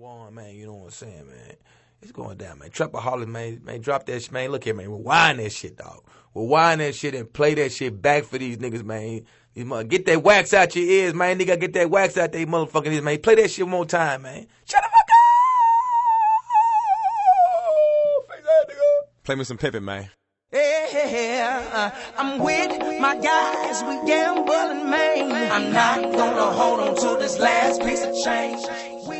one, man. You know what I'm saying, man? It's going down, man. Trapaholic, man, drop that shit, man. Look here, man. Rewind that shit, dog. Rewind that shit and play that shit back for these niggas, man. Get that wax out your ears, man. Nigga, get that wax out their motherfucking ears, man. Play that shit one more time, man. Shut the fuck up! Face that nigga. Play me some Pippin, man. Yeah, I'm with my guys, we gambling, man. I'm not gonna hold on to this last piece of change.